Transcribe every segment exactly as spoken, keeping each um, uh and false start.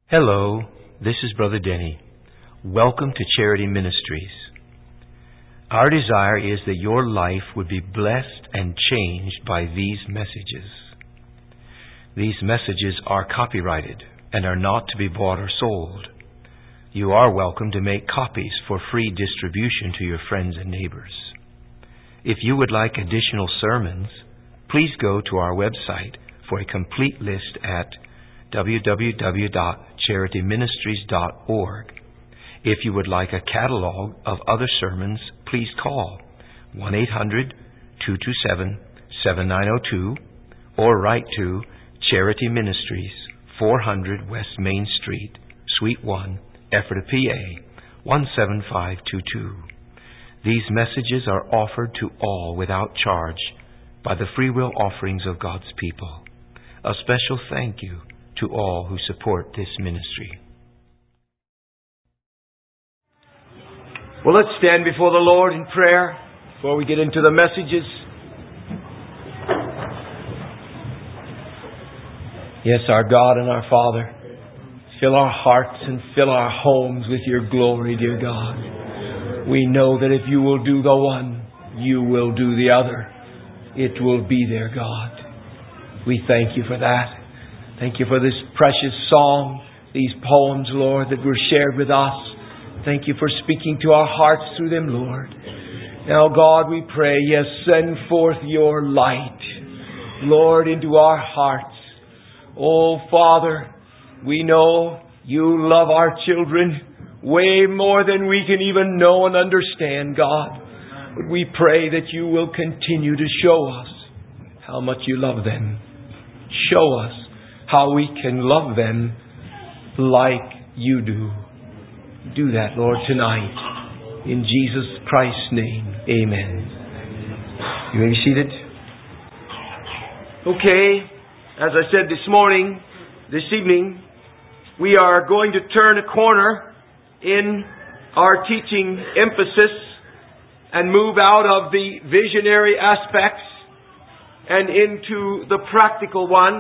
Hello, this is Brother Denny. Welcome to Charity Ministries. Our desire is that your life would be blessed and changed by these messages. These messages are copyrighted and are not to be bought or sold. You are welcome to make copies for free distribution to your friends and neighbors. If you would like additional sermons, please go to our website for a complete list at w w w dot charity ministries dot org. If you would like a catalog of other sermons, please call one eight hundred two two seven seven nine zero two or write to Charity Ministries, four hundred West Main Street, Suite one, Ephrata, P A one seven five two two. These messages are offered to all without charge by the free will offerings of God's people. A special thank you to all who support this ministry. Well, let's stand before the Lord in prayer before we get into the messages. Yes, our God and our Father, fill our hearts and fill our homes with your glory, dear God. We know that if you will do the one, you will do the other. It will be there, God. We thank you for that. Thank you for this precious song, these poems, Lord, that were shared with us. Thank you for speaking to our hearts through them, Lord. Now, God, we pray, yes, send forth your light, Lord, into our hearts. Oh, Father, we know you love our children way more than we can even know and understand, God. But we pray that you will continue to show us how much you love them. Show us how we can love them like you do. Do that, Lord, tonight. In Jesus Christ's name, amen. You may be seated. Okay, as I said this morning, this evening, we are going to turn a corner in our teaching emphasis and move out of the visionary aspects and into the practical ones.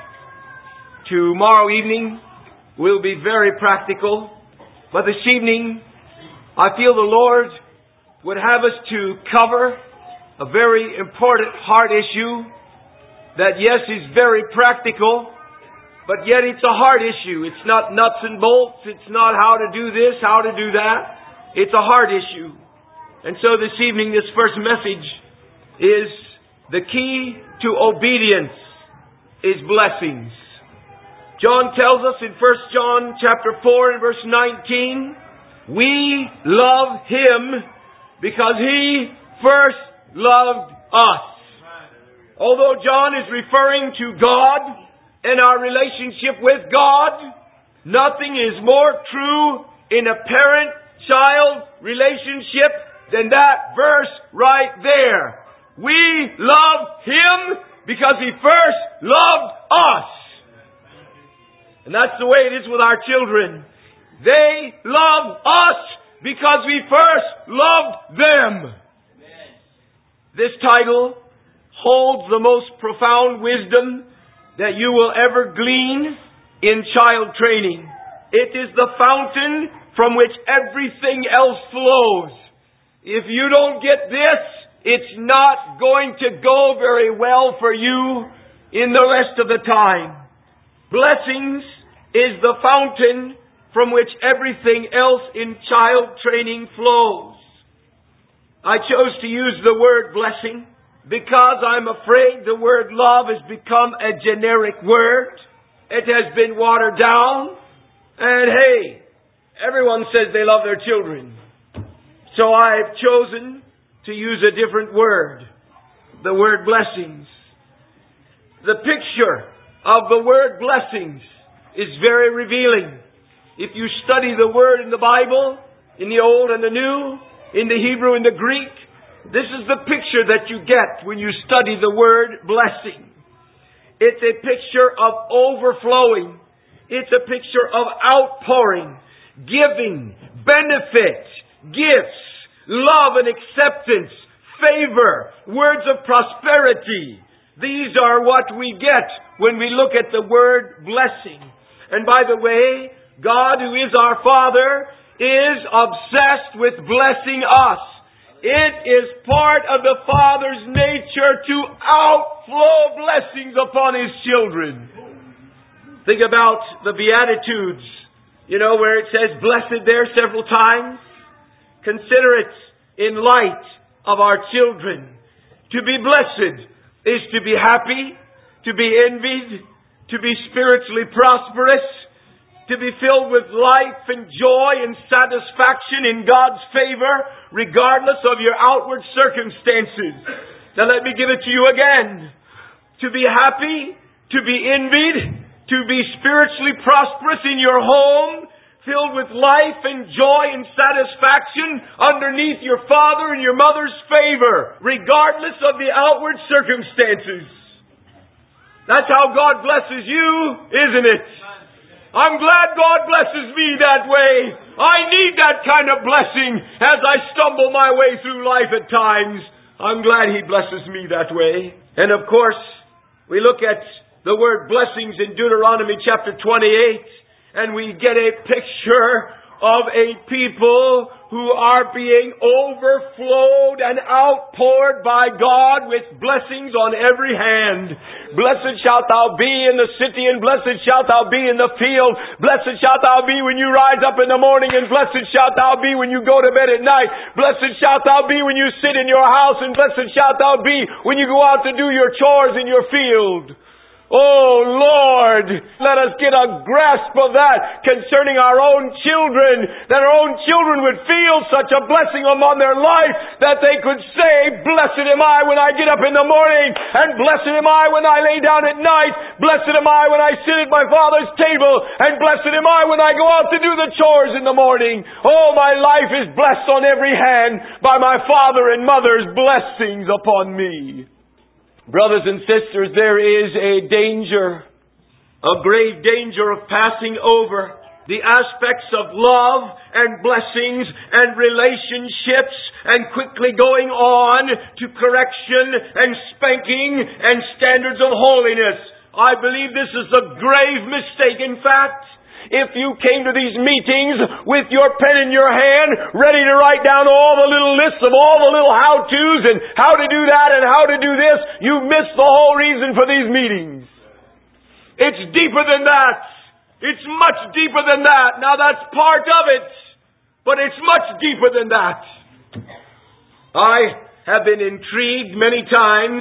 Tomorrow evening will be very practical, but this evening I feel the Lord would have us to cover a very important heart issue that, yes, is very practical, but yet it's a heart issue. It's not nuts and bolts. It's not how to do this, how to do that. It's a heart issue. And so this evening, this first message is the key to obedience is blessings. John tells us in First John chapter four and verse nineteen, we love Him because He first loved us. Although John is referring to God and our relationship with God, nothing is more true in a parent-child relationship than that verse right there. We love Him because He first loved us. And that's the way it is with our children. They love us because we first loved them. Amen. This title holds the most profound wisdom that you will ever glean in child training. It is the fountain from which everything else flows. If you don't get this, it's not going to go very well for you in the rest of the time. Blessings is the fountain from which everything else in child training flows. I chose to use the word blessing because I'm afraid the word love has become a generic word. It has been watered down. And hey, everyone says they love their children. So I've chosen to use a different word. The word blessings. The picture of the word blessings is very revealing. If you study the word in the Bible, in the Old and the New, in the Hebrew and the Greek, this is the picture that you get when you study the word blessing. It's a picture of overflowing. It's a picture of outpouring, giving, benefit, gifts, love and acceptance, favor, words of prosperity. These are what we get when we look at the word blessing. And by the way, God, who is our Father, is obsessed with blessing us. It is part of the Father's nature to outflow blessings upon His children. Think about the Beatitudes, you know, where it says blessed there several times. Consider it in light of our children. To be blessed is to be happy, to be envied, to be spiritually prosperous, to be filled with life and joy and satisfaction in God's favor, regardless of your outward circumstances. Now let me give it to you again. To be happy, to be envied, to be spiritually prosperous in your home, filled with life and joy and satisfaction underneath your father and your mother's favor, regardless of the outward circumstances. That's how God blesses you, isn't it? I'm glad God blesses me that way. I need that kind of blessing as I stumble my way through life at times. I'm glad He blesses me that way. And of course, we look at the word blessings in Deuteronomy chapter twenty-eight, and we get a picture of a people who are being overflowed and outpoured by God with blessings on every hand. Blessed shalt thou be in the city, and blessed shalt thou be in the field. Blessed shalt thou be when you rise up in the morning, and blessed shalt thou be when you go to bed at night. Blessed shalt thou be when you sit in your house, and blessed shalt thou be when you go out to do your chores in your field. Oh Lord, let us get a grasp of that concerning our own children, that our own children would feel such a blessing upon their life that they could say, blessed am I when I get up in the morning, and blessed am I when I lay down at night, blessed am I when I sit at my Father's table, and blessed am I when I go out to do the chores in the morning. Oh, my life is blessed on every hand by my father and mother's blessings upon me. Brothers and sisters, there is a danger, a grave danger of passing over the aspects of love and blessings and relationships and quickly going on to correction and spanking and standards of holiness. I believe this is a grave mistake. In fact, if you came to these meetings with your pen in your hand, ready to write down all the little lists of all the little how-tos and how to do that and how to do this, you missed the whole reason for these meetings. It's deeper than that. It's much deeper than that. Now that's part of it, but it's much deeper than that. I have been intrigued many times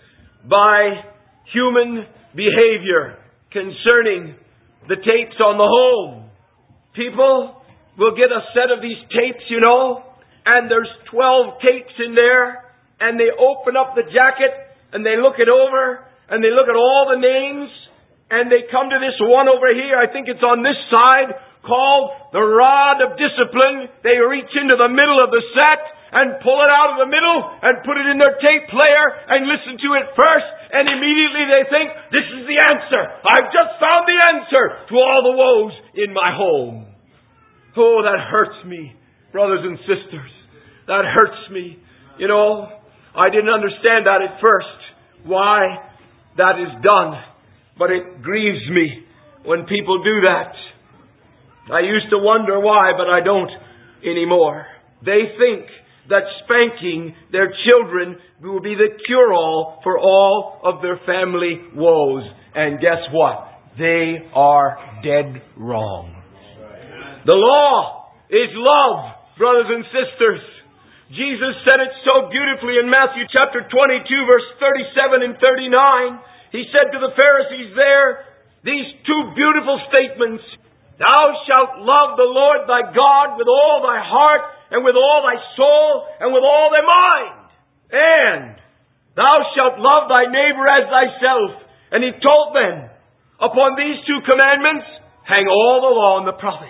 by human behavior concerning the tapes on the home. People will get a set of these tapes, you know, and there's twelve tapes in there, and they open up the jacket, and they look it over, and they look at all the names, and they come to this one over here, I think it's on this side, called the Rod of Discipline. They reach into the middle of the set, and pull it out of the middle, and put it in their tape player, and listen to it first, and immediately they think, this is the answer. I've just found the answer to all the woes in my home. Oh, that hurts me, brothers and sisters. That hurts me. You know, I didn't understand that at first, why that is done. But it grieves me when people do that. I used to wonder why, but I don't anymore. They think that spanking their children will be the cure-all for all of their family woes. And guess what? They are dead wrong. The law is love, brothers and sisters. Jesus said it so beautifully in Matthew chapter twenty-two, verse thirty-seven and thirty-nine. He said to the Pharisees there, these two beautiful statements. Thou shalt love the Lord thy God with all thy heart, and with all thy soul, and with all thy mind. And thou shalt love thy neighbor as thyself. And he told them, upon these two commandments, hang all the law and the prophets.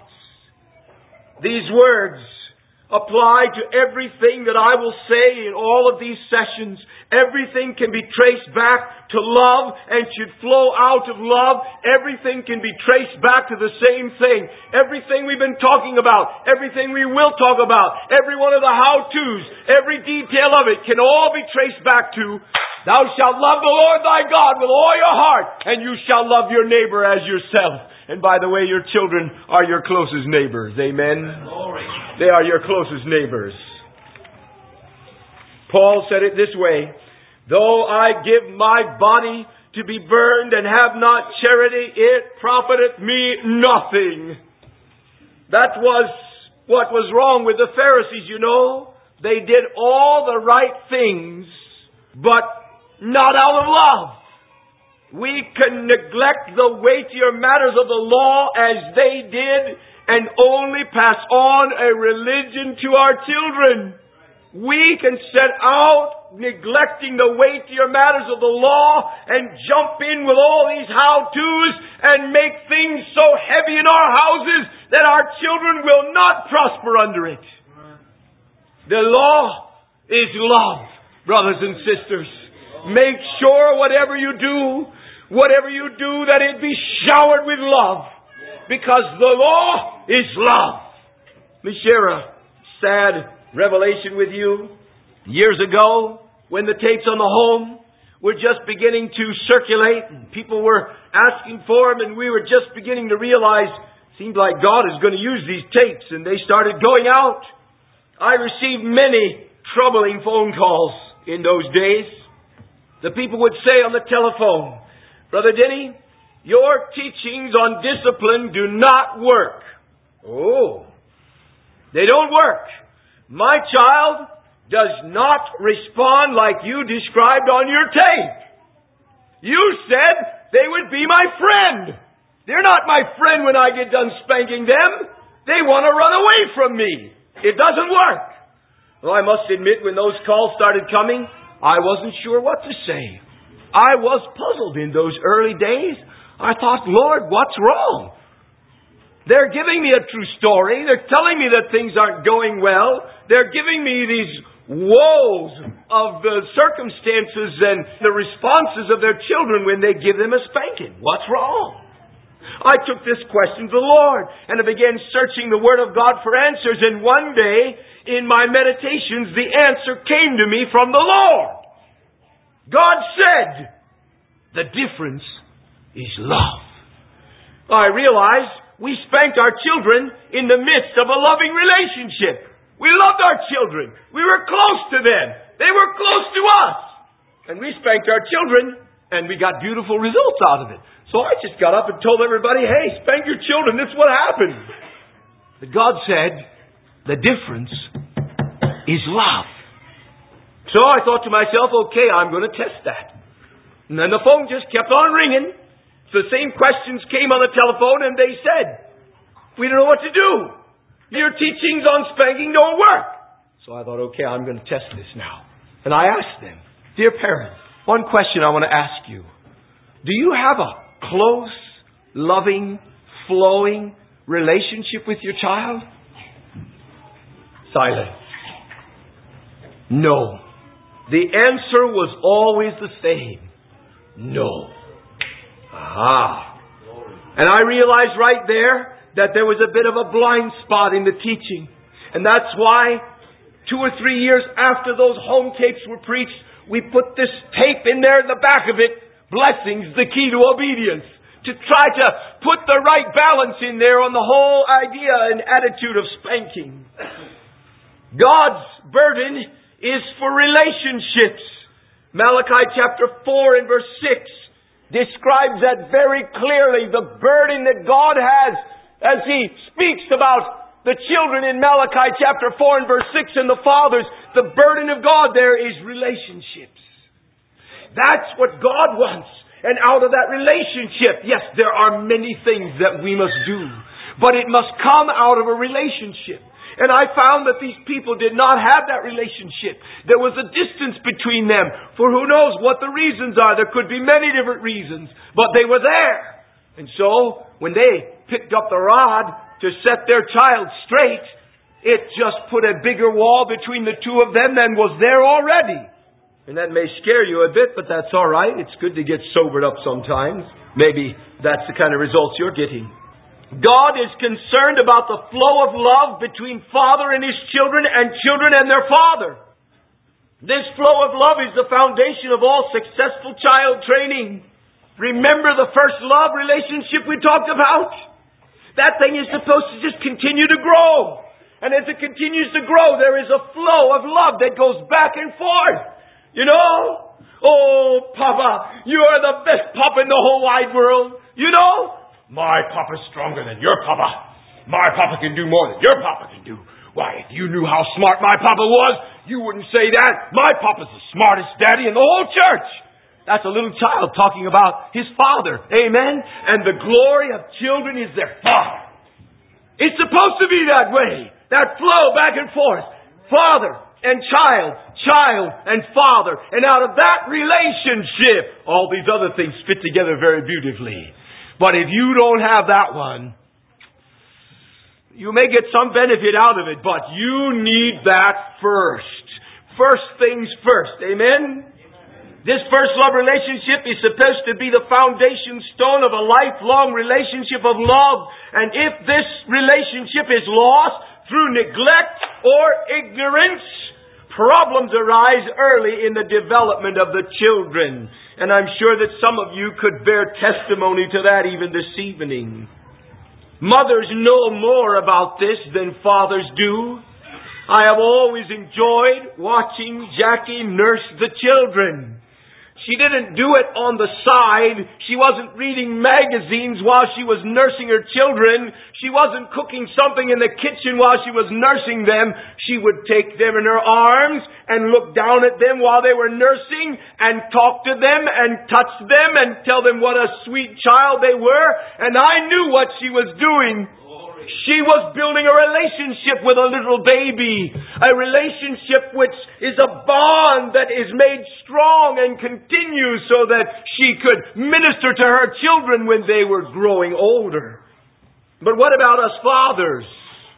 These words apply to everything that I will say in all of these sessions. Everything can be traced back to love and should flow out of love. Everything can be traced back to the same thing. Everything we've been talking about, everything we will talk about, every one of the how-tos, every detail of it can all be traced back to, thou shalt love the Lord thy God with all your heart, and you shall love your neighbor as yourself. And by the way, your children are your closest neighbors. Amen? Glory. They are your closest neighbors. Paul said it this way, though I give my body to be burned and have not charity, it profiteth me nothing. That was what was wrong with the Pharisees, you know. They did all the right things, but not out of love. We can neglect the weightier matters of the law as they did and only pass on a religion to our children. We can set out neglecting the weightier matters of the law and jump in with all these how-tos and make things so heavy in our houses that our children will not prosper under it. The law is love, brothers and sisters. Make sure whatever you do, whatever you do, that it be showered with love. Because the law is love. Let me share a sad revelation with you. Years ago, when the tapes on the home were just beginning to circulate, and people were asking for them, and we were just beginning to realize, it seemed like God is going to use these tapes, and they started going out. I received many troubling phone calls in those days. The people would say on the telephone, Brother Denny, your teachings on discipline do not work. Oh, they don't work. My child does not respond like you described on your tape. You said they would be my friend. They're not my friend when I get done spanking them. They want to run away from me. It doesn't work. Well, I must admit, when those calls started coming, I wasn't sure what to say. I was puzzled in those early days. I thought, Lord, what's wrong? They're giving me a true story. They're telling me that things aren't going well. They're giving me these woes of the circumstances and the responses of their children when they give them a spanking. What's wrong? I took this question to the Lord and I began searching the Word of God for answers. And one day, in my meditations, the answer came to me from the Lord. God said, the difference is love. I realized we spanked our children in the midst of a loving relationship. We loved our children. We were close to them. They were close to us. And we spanked our children, and we got beautiful results out of it. So I just got up and told everybody, hey, spank your children. This is what happened. But God said, the difference is love. So I thought to myself, okay, I'm going to test that. And then the phone just kept on ringing. The same questions came on the telephone, and they said, we don't know what to do. Your teachings on spanking don't work. So I thought, okay, I'm going to test this now. And I asked them, dear parent, one question I want to ask you. Do you have a close, loving, flowing relationship with your child? Silence. No. The answer was always the same. No. Aha. And I realized right there that there was a bit of a blind spot in the teaching. And that's why two or three years after those home tapes were preached, we put this tape in there in the back of it, Blessings, the Key to Obedience, to try to put the right balance in there on the whole idea and attitude of spanking. God's burden is for relationships. Malachi chapter four and verse six describes that very clearly, the burden that God has as He speaks about the children in Malachi chapter four and verse six and the fathers. The burden of God there is relationships. That's what God wants. And out of that relationship, yes, there are many things that we must do, but it must come out of a relationship. And I found that these people did not have that relationship. There was a distance between them. For who knows what the reasons are. There could be many different reasons. But they were there. And so, when they picked up the rod to set their child straight, it just put a bigger wall between the two of them than was there already. And that may scare you a bit, but that's all right. It's good to get sobered up sometimes. Maybe that's the kind of results you're getting. God is concerned about the flow of love between father and his children and children and their father. This flow of love is the foundation of all successful child training. Remember the first love relationship we talked about? That thing is supposed to just continue to grow. And as it continues to grow, there is a flow of love that goes back and forth. You know? Oh, Papa, you are the best Papa in the whole wide world. You know? My Papa's stronger than your Papa. My Papa can do more than your Papa can do. Why, if you knew how smart my Papa was, you wouldn't say that. My Papa's the smartest daddy in the whole church. That's a little child talking about his father. Amen? And the glory of children is their father. It's supposed to be that way. That flow back and forth. Father and child. Child and father. And out of that relationship, all these other things fit together very beautifully. But if you don't have that one, you may get some benefit out of it, but you need that first. First things first. Amen? This first love relationship is supposed to be the foundation stone of a lifelong relationship of love. And if this relationship is lost through neglect or ignorance, problems arise early in the development of the children. And I'm sure that some of you could bear testimony to that even this evening. Mothers know more about this than fathers do. I have always enjoyed watching Jackie nurse the children. She didn't do it on the side. She wasn't reading magazines while she was nursing her children. She wasn't cooking something in the kitchen while she was nursing them. She would take them in her arms and look down at them while they were nursing and talk to them and touch them and tell them what a sweet child they were. And I knew what she was doing. She was building a relationship with a little baby. A relationship which is a bond that is made strong and continues so that she could minister to her children when they were growing older. But what about us fathers?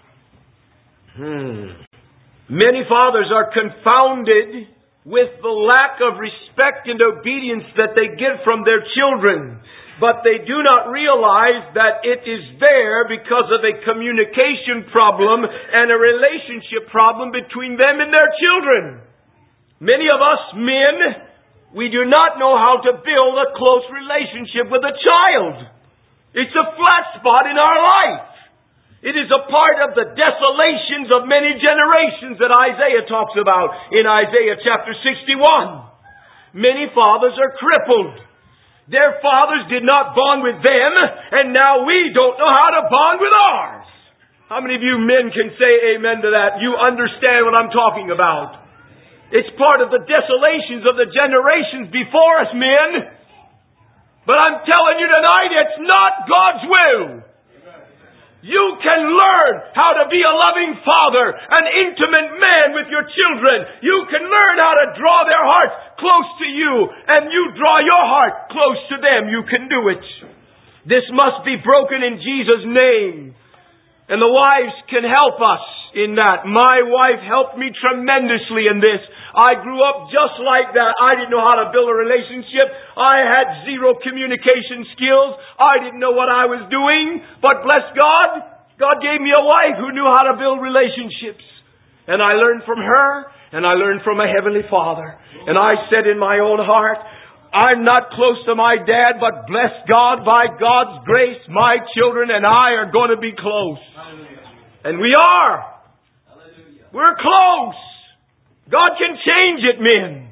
Hmm. Many fathers are confounded with the lack of respect and obedience that they get from their children. But they do not realize that it is there because of a communication problem and a relationship problem between them and their children. Many of us men, we do not know how to build a close relationship with a child. It's a flat spot in our life. It is a part of the desolations of many generations that Isaiah talks about in Isaiah chapter sixty-one. Many fathers are crippled. Their fathers did not bond with them, and now we don't know how to bond with ours. How many of you men can say amen to that? You understand what I'm talking about. It's part of the desolations of the generations before us, men. But I'm telling you tonight, it's not God's will. You can learn how to be a loving father, an intimate man with your children. You can learn how to draw their hearts close to you, and you draw your heart close to them. You can do it. This must be broken in Jesus' name. And the wives can help us in that. My wife helped me tremendously in this. I grew up just like that. I didn't know how to build a relationship. I had zero communication skills. I didn't know what I was doing. But bless God, God gave me a wife who knew how to build relationships. And I learned from her, and I learned from a Heavenly Father. And I said in my own heart, I'm not close to my dad, but bless God, by God's grace, my children and I are going to be close. And we are. We're close. God can change it, men.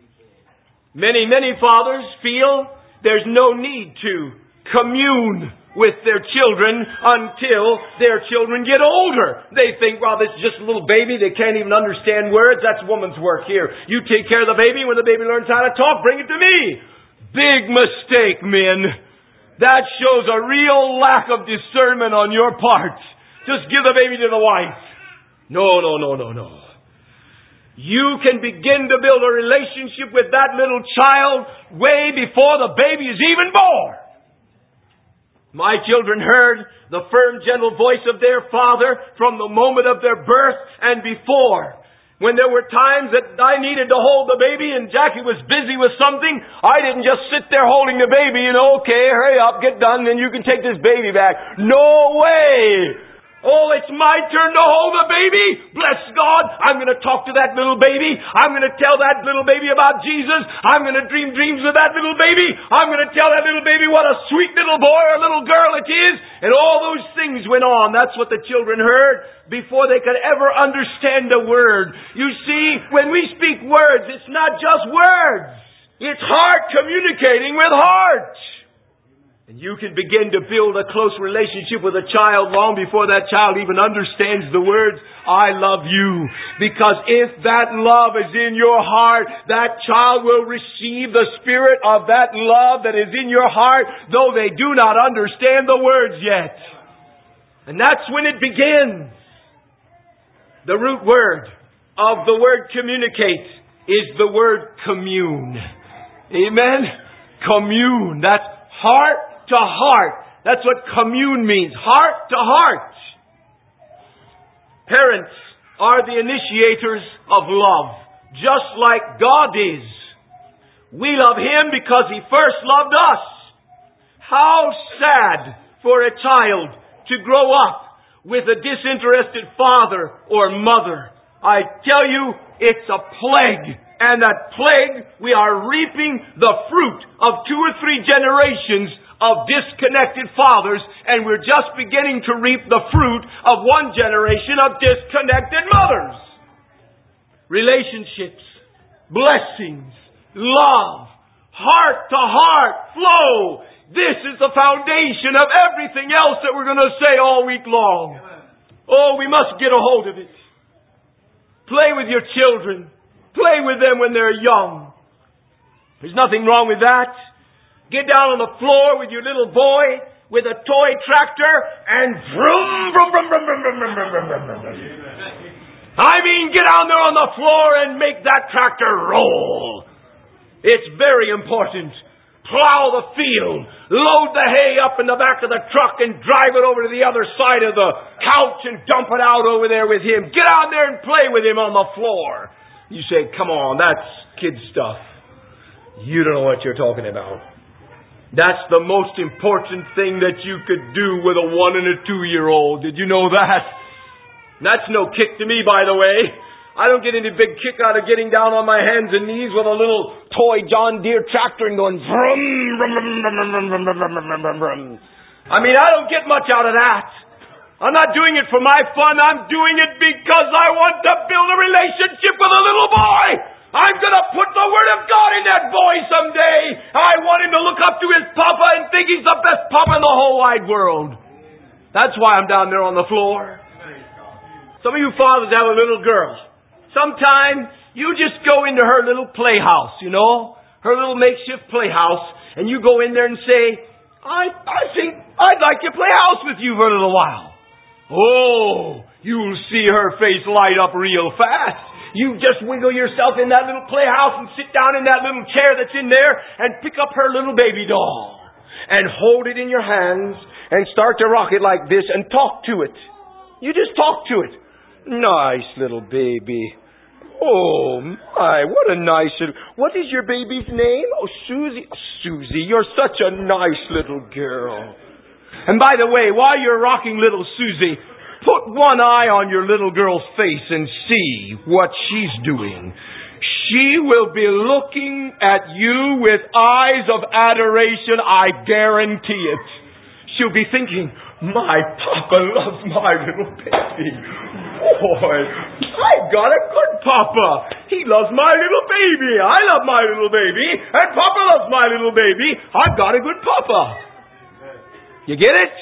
Many, many fathers feel there's no need to commune with their children until their children get older. They think, well, this is just a little baby. They can't even understand words. That's woman's work here. You take care of the baby. When the baby learns how to talk, bring it to me. Big mistake, men. That shows a real lack of discernment on your part. Just give the baby to the wife. No, no, no, no, no. You can begin to build a relationship with that little child way before the baby is even born. My children heard the firm, gentle voice of their father from the moment of their birth and before. When there were times that I needed to hold the baby and Jackie was busy with something, I didn't just sit there holding the baby and, okay, hurry up, get done, then you can take this baby back. No way! Oh, it's my turn to hold the baby. Bless God. I'm going to talk to that little baby. I'm going to tell that little baby about Jesus. I'm going to dream dreams with that little baby. I'm going to tell that little baby what a sweet little boy or little girl it is. And all those things went on. That's what the children heard before they could ever understand a word. You see, when we speak words, it's not just words. It's heart communicating with heart. And you can begin to build a close relationship with a child long before that child even understands the words, I love you. Because if that love is in your heart, that child will receive the spirit of that love that is in your heart, though they do not understand the words yet. And that's when it begins. The root word of the word communicate is the word commune. Amen? Commune. That's heart to heart. That's what commune means. Heart to heart. Parents are the initiators of love, just like God is. We love Him because He first loved us. How sad for a child to grow up with a disinterested father or mother. I tell you, it's a plague. And that plague, we are reaping the fruit of two or three generations of disconnected fathers, and we're just beginning to reap the fruit of one generation of disconnected mothers. Relationships, blessings, love, heart to heart flow. This is the foundation of everything else that we're going to say all week long. Oh, we must get a hold of it. Play with your children. Play with them when they're young. There's nothing wrong with that. Get down on the floor with your little boy with a toy tractor and vroom, vroom, vroom, vroom, vroom, vroom, vroom, vroom, vroom, vroom. I mean, get down there on the floor and make that tractor roll. It's very important. Plow the field. Load the hay up in the back of the truck and drive it over to the other side of the couch and dump it out over there with him. Get out there and play with him on the floor. You say, come on, that's kid stuff. You don't know what you're talking about. That's the most important thing that you could do with a one and a two-year-old. Did you know that? That's no kick to me, by the way. I don't get any big kick out of getting down on my hands and knees with a little toy John Deere tractor and going vroom, vroom, vroom, vroom, vroom, vroom, vroom, vroom, vroom. I mean, I don't get much out of that. I'm not doing it for my fun. I'm doing it because I want to build a relationship with a little boy. I'm going to put the Word of God in that boy someday. I want him to look up to his papa and think he's the best papa in the whole wide world. That's why I'm down there on the floor. Some of you fathers have a little girl. Sometimes you just go into her little playhouse, you know, her little makeshift playhouse, and you go in there and say, I, I think I'd like to play house with you for a little while. Oh, you'll see her face light up real fast. You just wiggle yourself in that little playhouse and sit down in that little chair that's in there and pick up her little baby doll and hold it in your hands and start to rock it like this and talk to it. You just talk to it. Nice little baby. Oh my, what a nice little... What is your baby's name? Oh, Susie. Oh, Susie, you're such a nice little girl. And by the way, while you're rocking little Susie, put one eye on your little girl's face and see what she's doing. She will be looking at you with eyes of adoration, I guarantee it. She'll be thinking, my papa loves my little baby. Boy, I've got a good papa. He loves my little baby. I love my little baby. And papa loves my little baby. I've got a good papa. You get it?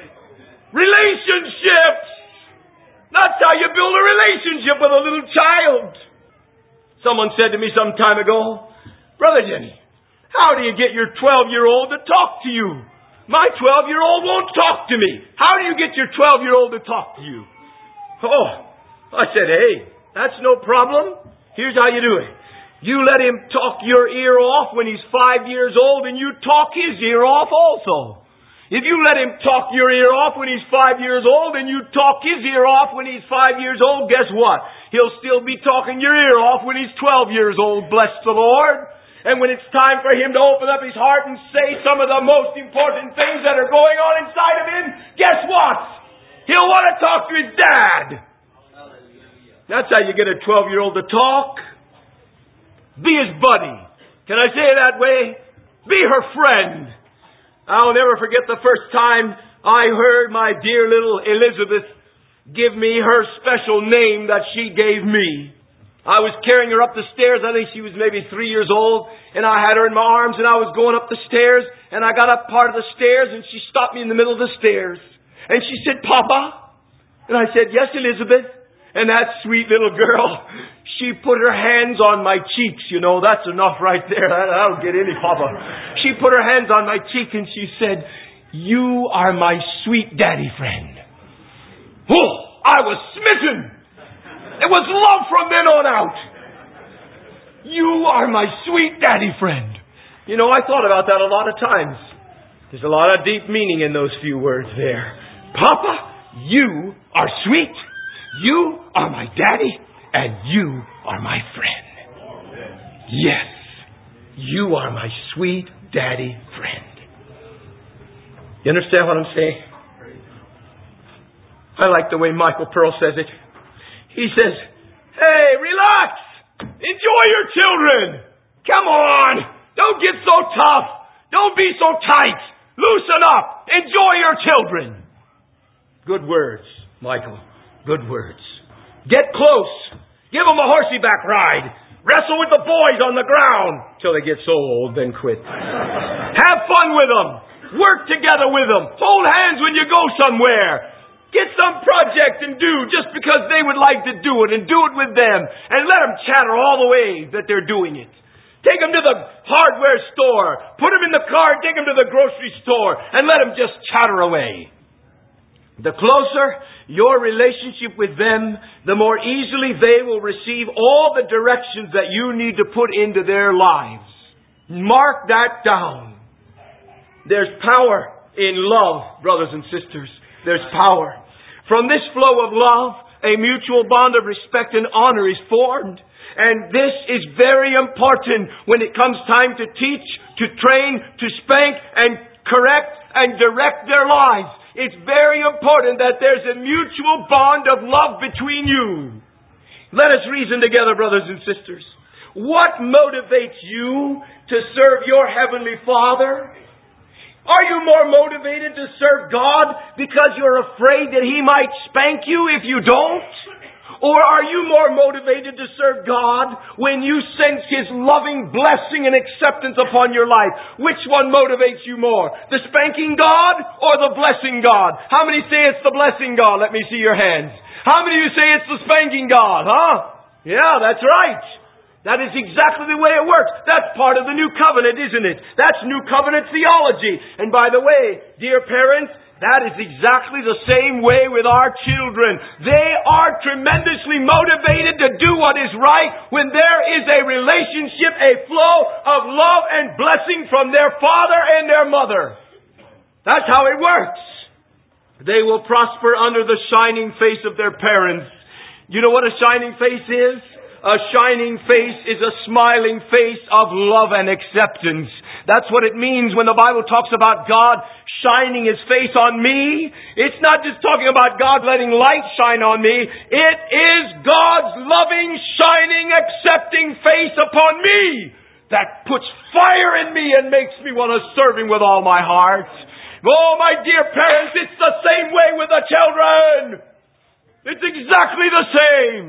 Relationships. That's how you build a relationship with a little child. Someone said to me some time ago, Brother Denny, how do you get your twelve-year-old to talk to you? My twelve-year-old won't talk to me. How do you get your twelve-year-old to talk to you? Oh, I said, hey, that's no problem. Here's how you do it. You let him talk your ear off when he's five years old, and you talk his ear off also. If you let him talk your ear off when he's five years old and you talk his ear off when he's five years old, guess what? He'll still be talking your ear off when he's twelve years old, bless the Lord. And when it's time for him to open up his heart and say some of the most important things that are going on inside of him, guess what? He'll want to talk to his dad. That's how you get a twelve-year-old to talk. Be his buddy. Can I say it that way? Be her friend. I'll never forget the first time I heard my dear little Elizabeth give me her special name that she gave me. I was carrying her up the stairs. I think she was maybe three years old. And I had her in my arms and I was going up the stairs. And I got up part of the stairs and she stopped me in the middle of the stairs. And she said, Papa? And I said, yes, Elizabeth. And that sweet little girl, she put her hands on my cheeks. You know, that's enough right there. That'll get any papa. She put her hands on my cheek and she said, you are my sweet daddy friend. Oh, I was smitten. It was love from then on out. You are my sweet daddy friend. You know, I thought about that a lot of times. There's a lot of deep meaning in those few words there. Papa, you are sweet. You are my daddy, and you are my friend. Yes, you are my sweet daddy friend. You understand what I'm saying? I like the way Michael Pearl says it. He says, hey, relax. Enjoy your children. Come on. Don't get so tough. Don't be so tight. Loosen up. Enjoy your children. Good words, Michael. Good words. Get close. Give them a horsey back ride. Wrestle with the boys on the ground till they get so old, then quit. Have fun with them. Work together with them. Hold hands when you go somewhere. Get some project and do just because they would like to do it, and do it with them. And let them chatter all the way that they're doing it. Take them to the hardware store. Put them in the car and take them to the grocery store. And let them just chatter away. The closer your relationship with them, the more easily they will receive all the directions that you need to put into their lives. Mark that down. There's power in love, brothers and sisters. There's power. From this flow of love, a mutual bond of respect and honor is formed. And this is very important when it comes time to teach, to train, to spank, and correct and direct their lives. It's very important that there's a mutual bond of love between you. Let us reason together, brothers and sisters. What motivates you to serve your Heavenly Father? Are you more motivated to serve God because you're afraid that He might spank you if you don't? Or are you more motivated to serve God when you sense His loving blessing and acceptance upon your life? Which one motivates you more? The spanking God or the blessing God? How many say it's the blessing God? Let me see your hands. How many of you say it's the spanking God? Huh? Yeah, that's right. That is exactly the way it works. That's part of the new covenant, isn't it? That's new covenant theology. And by the way, dear parents, that is exactly the same way with our children. They are tremendously motivated to do what is right when there is a relationship, a flow of love and blessing from their father and their mother. That's how it works. They will prosper under the shining face of their parents. You know what a shining face is? A shining face is a smiling face of love and acceptance. That's what it means when the Bible talks about God shining His face on me. It's not just talking about God letting light shine on me. It is God's loving, shining, accepting face upon me that puts fire in me and makes me want to serve Him with all my heart. Oh, my dear parents, it's the same way with the children. It's exactly the same.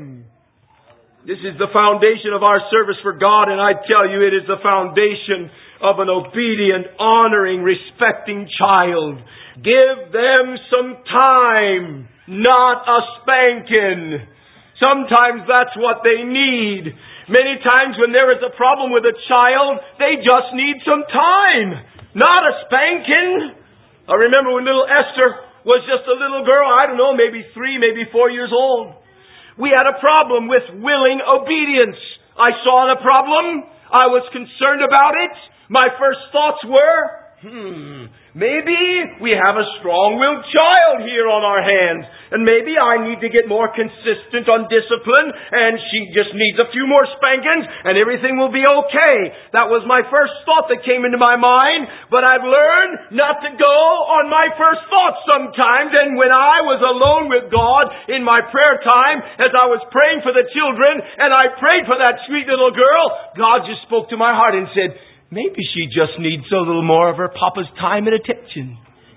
This is the foundation of our service for God, and I tell you, it is the foundation of an obedient, honoring, respecting child. Give them some time, not a spanking. Sometimes that's what they need. Many times when there is a problem with a child, they just need some time, not a spanking. I remember when little Esther was just a little girl, I don't know, maybe three, maybe four years old. We had a problem with willing obedience. I saw the problem. I was concerned about it. My first thoughts were, hmm, maybe we have a strong-willed child here on our hands. And maybe I need to get more consistent on discipline, and she just needs a few more spankings, and everything will be okay. That was my first thought that came into my mind, but I've learned not to go on my first thoughts sometimes. And when I was alone with God in my prayer time, as I was praying for the children, and I prayed for that sweet little girl, God just spoke to my heart and said, maybe she just needs a little more of her papa's time and attention.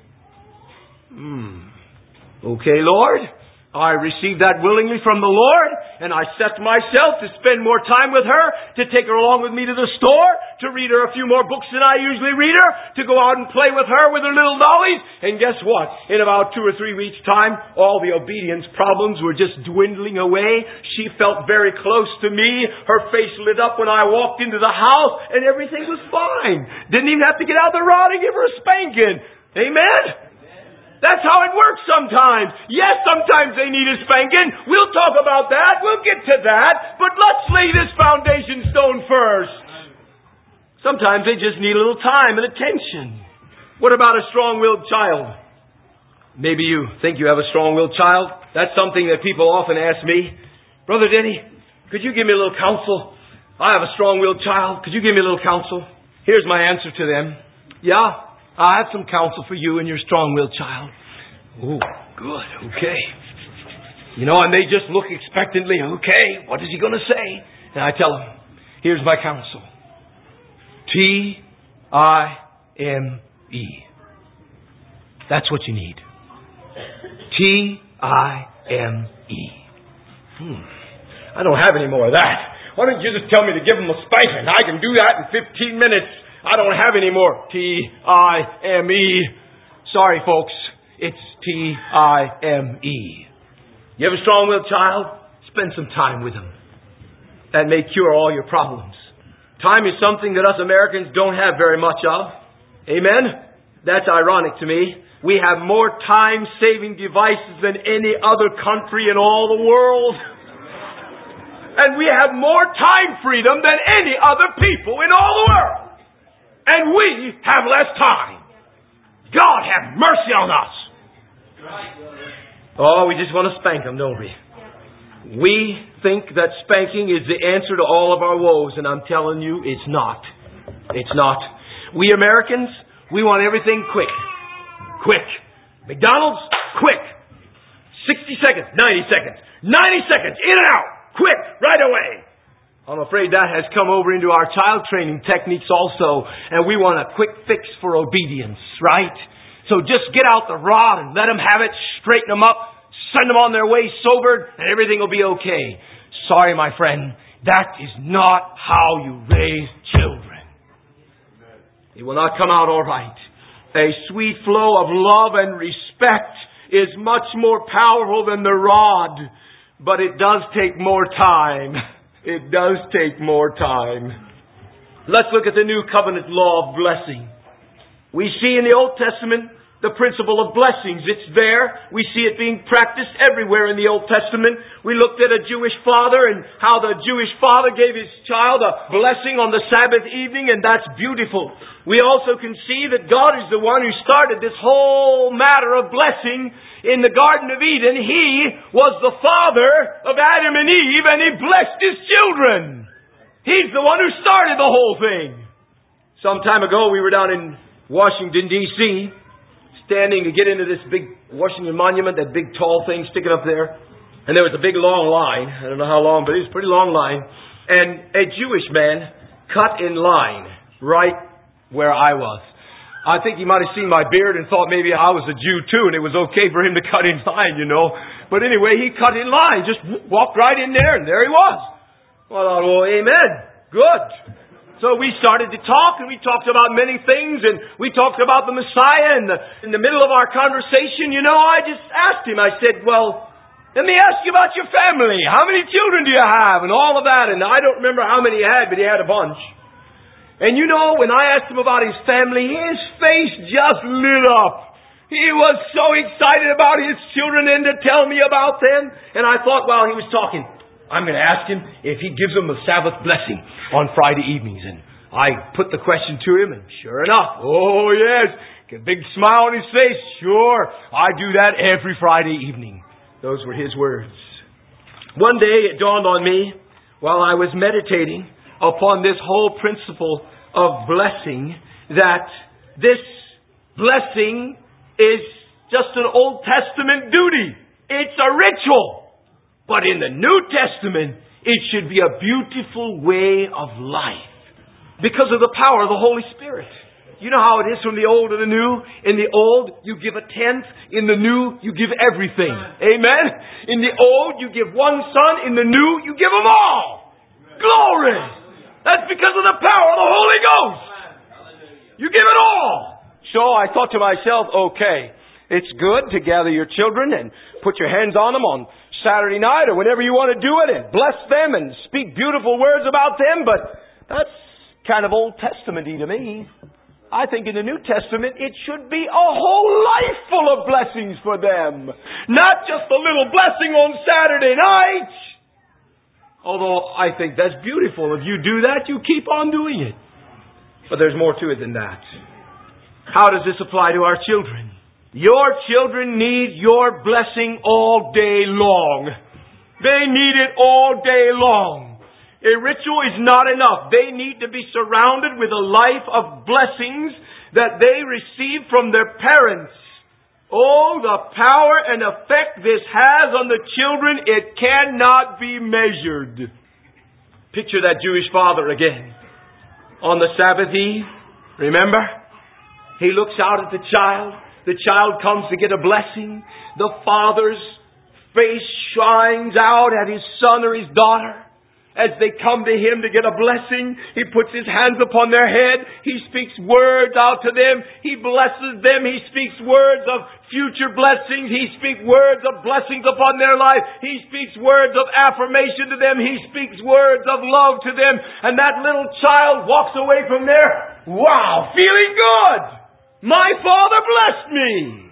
Hmm. Okay, Lord. I received that willingly from the Lord, and I set myself to spend more time with her, to take her along with me to the store, to read her a few more books than I usually read her, to go out and play with her with her little dollies. And guess what? In about two or three weeks' time, all the obedience problems were just dwindling away. She felt very close to me. Her face lit up when I walked into the house, and everything was fine. Didn't even have to get out the rod and give her a spanking. Amen? That's how it works sometimes. Yes, sometimes they need a spanking. We'll talk about that. We'll get to that. But let's lay this foundation stone first. Sometimes they just need a little time and attention. What about a strong-willed child? Maybe you think you have a strong-willed child. That's something that people often ask me. Brother Denny, could you give me a little counsel? I have a strong-willed child. Could you give me a little counsel? Here's my answer to them. Yeah. I have some counsel for you and your strong-willed child. Oh, good. Okay. You know, and they just look expectantly. Okay, what is he going to say? And I tell them, here's my counsel. T I M E. That's what you need. T I M E. Hmm. I don't have any more of that. Why don't you just tell me to give them a spanking? I can do that in fifteen minutes. I don't have any more T I M E. Sorry, folks. It's T I M E. You have a strong-willed child? Spend some time with them. That may cure all your problems. Time is something that us Americans don't have very much of. Amen? That's ironic to me. We have more time-saving devices than any other country in all the world. And we have more time freedom than any other people in all the world. And we have less time. God have mercy on us. Oh, we just want to spank them, don't we? We think that spanking is the answer to all of our woes, and I'm telling you, it's not. It's not. We Americans, we want everything quick. Quick. McDonald's, quick. sixty seconds, ninety seconds. ninety seconds, in and out. Quick, right away. I'm afraid that has come over into our child training techniques also, and we want a quick fix for obedience, right? So just get out the rod and let them have it, straighten them up, send them on their way sobered, and everything will be okay. Sorry, my friend, that is not how you raise children. It will not come out all right. A sweet flow of love and respect is much more powerful than the rod, but it does take more time. It does take more time. Let's look at the New Covenant law of blessing. We see in the Old Testament the principle of blessings. It's there. We see it being practiced everywhere in the Old Testament. We looked at a Jewish father and how the Jewish father gave his child a blessing on the Sabbath evening, and that's beautiful. We also can see that God is the one who started this whole matter of blessing in the Garden of Eden. He was the father of Adam and Eve, and He blessed His children. He's the one who started the whole thing. Some time ago, we were down in Washington, D C, standing to get into this big Washington Monument, that big tall thing sticking up there. And there was a big long line. I don't know how long, but it was a pretty long line. And a Jewish man cut in line right where I was. I think he might have seen my beard and thought maybe I was a Jew too, and it was okay for him to cut in line, you know. But anyway, he cut in line, just walked right in there, and there he was. Well, I thought, well, amen. Good. So we started to talk, and we talked about many things, and we talked about the Messiah, and the, in the middle of our conversation, you know, I just asked him, I said, well, let me ask you about your family. How many children do you have? And all of that, and I don't remember how many he had, but he had a bunch. And you know, when I asked him about his family, his face just lit up. He was so excited about his children and to tell me about them. And I thought while he was talking, I'm going to ask him if he gives them a Sabbath blessing on Friday evenings. And I put the question to him, and sure enough, oh yes, A big smile on his face. Sure, I do that every Friday evening. Those were his words. One day it dawned on me while I was meditating upon this whole principle of blessing that this blessing is just an Old Testament duty. It's a ritual. But in the New Testament, it should be a beautiful way of life because of the power of the Holy Spirit. You know how it is from the old to the new? In the old, you give a tenth. In the new, you give everything. Amen? In the old, you give one son. In the new, you give them all. Glory! That's because of the power of the Holy Ghost. You give it all. So I thought to myself, okay, it's good to gather your children and put your hands on them on Saturday night or whenever you want to do it and bless them and speak beautiful words about them, but that's kind of Old Testament-y to me. I think in the New Testament it should be a whole life full of blessings for them. Not just a little blessing on Saturday night. Although I think that's beautiful. If you do that, you keep on doing it. But there's more to it than that. How does this apply to our children? Your children need your blessing all day long. They need it all day long. A ritual is not enough. They need to be surrounded with a life of blessings that they receive from their parents. Oh, the power and effect this has on the children, it cannot be measured. Picture that Jewish father again. On the Sabbath eve, remember? He looks out at the child. The child comes to get a blessing. The father's face shines out at his son or his daughter. As they come to him to get a blessing, he puts his hands upon their head. He speaks words out to them. He blesses them. He speaks words of future blessings. He speaks words of blessings upon their life. He speaks words of affirmation to them. He speaks words of love to them. And that little child walks away from there, wow, feeling good. My Father blessed me.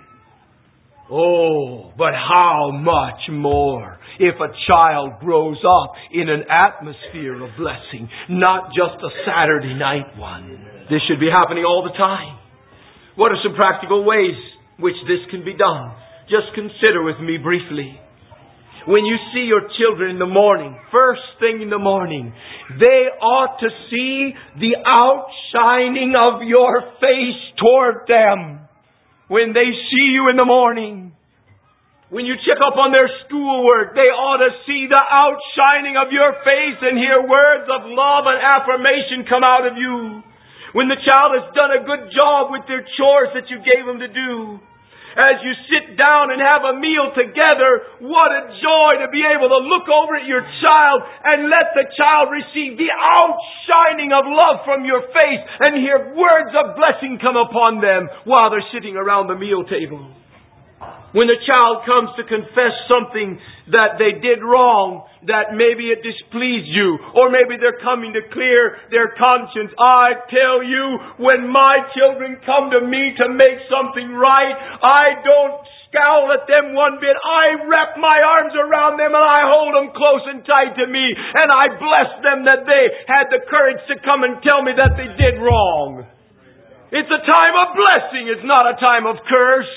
Oh, but how much more if a child grows up in an atmosphere of blessing, not just a Saturday night one. This should be happening all the time. What are some practical ways which this can be done? Just consider with me briefly. When you see your children in the morning, first thing in the morning, they ought to see the outshining of your face toward them. When they see you in the morning, when you check up on their schoolwork, they ought to see the outshining of your face and hear words of love and affirmation come out of you. When the child has done a good job with their chores that you gave them to do. As you sit down and have a meal together, what a joy to be able to look over at your child and let the child receive the outshining of love from your face and hear words of blessing come upon them while they're sitting around the meal table. When the child comes to confess something that they did wrong, that maybe it displeased you, or maybe they're coming to clear their conscience, I tell you, when my children come to me to make something right, I don't scowl at them one bit. I wrap my arms around them and I hold them close and tight to me, and I bless them that they had the courage to come and tell me that they did wrong. It's a time of blessing. It's not a time of curse.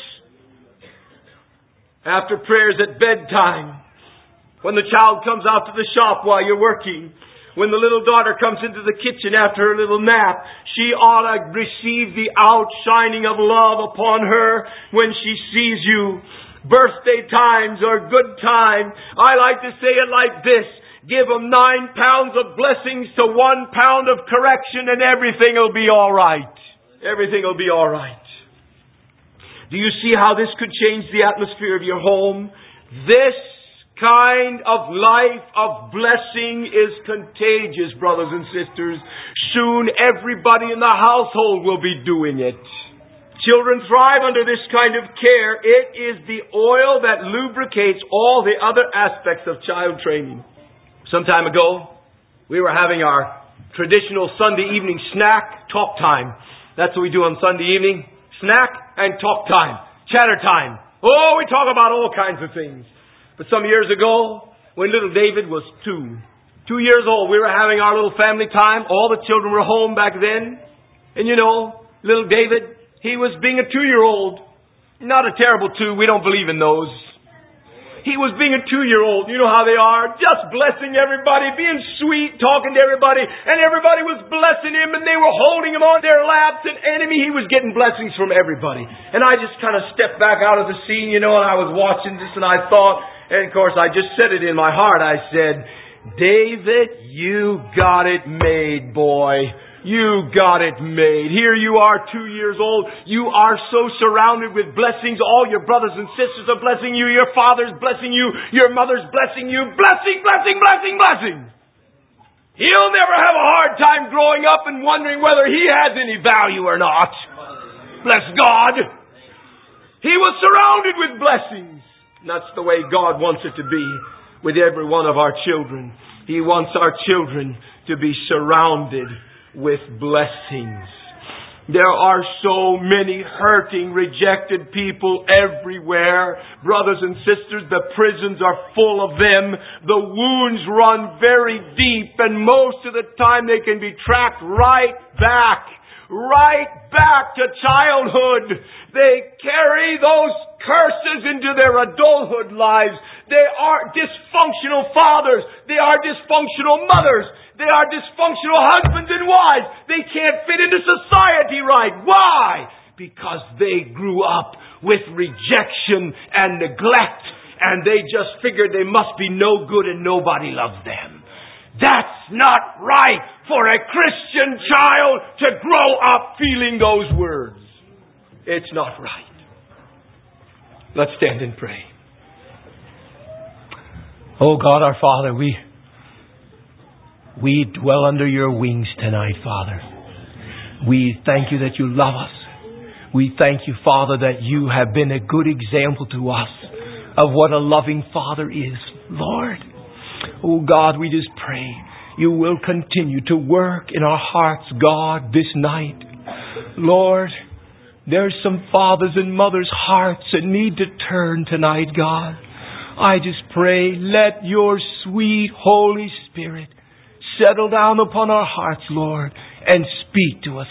After prayers at bedtime, when the child comes out to the shop while you're working, when the little daughter comes into the kitchen after her little nap, she ought to receive the outshining of love upon her when she sees you. Birthday times are good time. I like to say it like this. Give them nine pounds of blessings to one pound of correction and everything will be all right. Everything will be all right. Do you see how this could change the atmosphere of your home? This kind of life of blessing is contagious, brothers and sisters. Soon everybody in the household will be doing it. Children thrive under this kind of care. It is the oil that lubricates all the other aspects of child training. Some time ago, we were having our traditional Sunday evening snack talk time. That's what we do on Sunday evening. Snack and talk time. Chatter time. Oh, we talk about all kinds of things. But some years ago, when little David was two, two years old, we were having our little family time. All the children were home back then. And you know, little David, He was being a two-year-old. Not a terrible two. We don't believe in those. He was being a two-year-old. You know how they are. Just blessing everybody, being sweet, talking to everybody. And everybody was blessing him and they were holding him on their laps. And enemy, he was getting blessings from everybody. And I just kind of stepped back out of the scene, you know, and I was watching this and I thought, and of course I just said it in my heart. I said, David, you got it made, boy. You got it made. Here you are, two years old. You are so surrounded with blessings. All your brothers and sisters are blessing you. Your father's blessing you. Your mother's blessing you. Blessing, blessing, blessing, blessing. He'll never have a hard time growing up and wondering whether he has any value or not. Bless God. He was surrounded with blessings. And that's the way God wants it to be with every one of our children. He wants our children to be surrounded with blessings. There are so many hurting, rejected people everywhere. Brothers and sisters, the prisons are full of them. The wounds run very deep, and most of the time they can be tracked right back, right back to childhood. They carry those curses into their adulthood lives. They are dysfunctional fathers. They are dysfunctional mothers. They are dysfunctional husbands and wives. They can't fit into society right. Why? Because they grew up with rejection and neglect, and they just figured they must be no good and nobody loves them. That's not right for a Christian child to grow up feeling those words. It's not right. Let's stand and pray. Oh God, our Father, we we dwell under your wings tonight, Father. We thank you that you love us. We thank you, Father, that you have been a good example to us of what a loving Father is, Lord. Oh God, we just pray you will continue to work in our hearts, God, this night. Lord, there's some fathers and mothers' hearts that need to turn tonight, God. I just pray, let your sweet Holy Spirit settle down upon our hearts, Lord, and speak to us,